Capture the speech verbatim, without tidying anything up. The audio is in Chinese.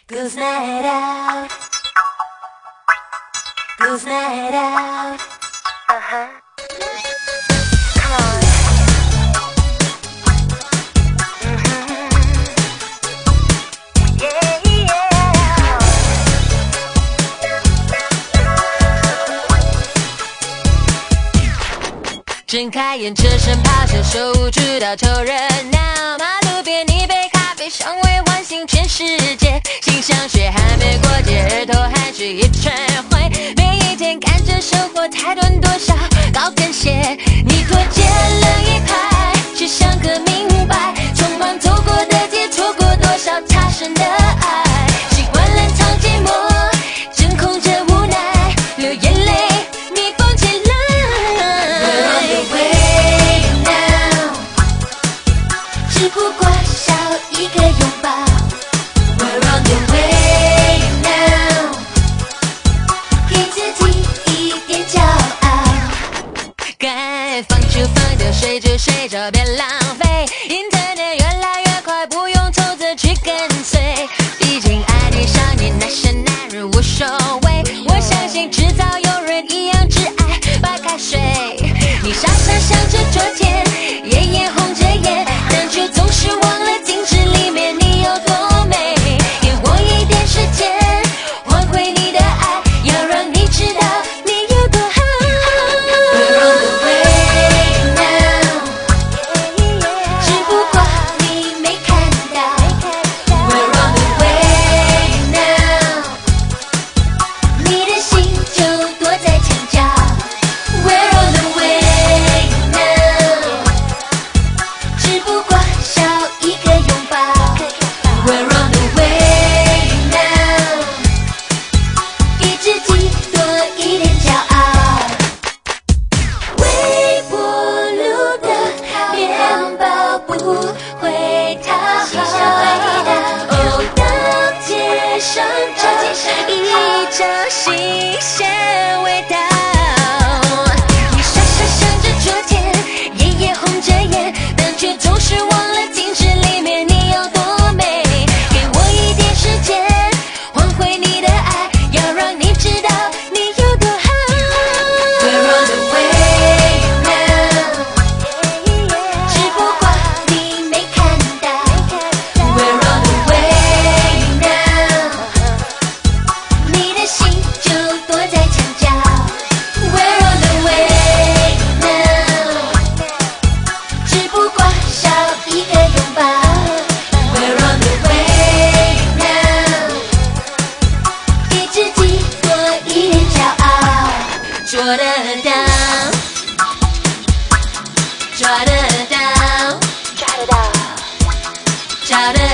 Goose night out. Goose night out. Uh huh. Come on. Mm-hmm. Yeah, yeah. 睁开眼，车声咆哮，手舞足蹈，凑热闹。马路边一杯咖啡，香味唤醒全世界。心像雪还没过界，额头还是一圈灰。每一天看着生活太短，多少高跟鞋，你脱节了一排，却像个明白，匆忙走过的街，错过多少他生的爱。习惯冷藏寂寞，真空着无奈，流眼泪，逆风起来。We're on the way now， 只不过少一个拥抱。We're on the way now， 给自己一点骄傲。该放就放掉，睡就睡着，别浪费。Internet 越来越快，不用偷着去跟随。毕竟爱你上瘾，那些男人无所谓。我相信迟早有人一样只爱白开水。你傻傻想着昨天，夜夜红着眼，但却总是忘了镜子里面你有多美。给我一点时间，换回你的爱，要让你知道你有多好。We're on the way now， 只不过你没看到。We're on the way now， 你的心就躲在墙角。We're on the way now， 只不过少一个拥抱。We're on the way now， 给自己多一点骄傲。微波炉的面包不会讨好。哦，当街上找一找新鲜味道。你傻傻想着昨天，夜夜红着眼，但却总是忘了镜子里面你有多美。给我一点时间，换回你的爱，要让你知道你有多好。We're on the way now， 只不过你没看到。We're on the way now， 你的心就躲在墙角。We're on the way now， 只不过少一个拥抱。We're on the way now， 给自己多一点骄傲。做得到，抓得到，抓得到，找得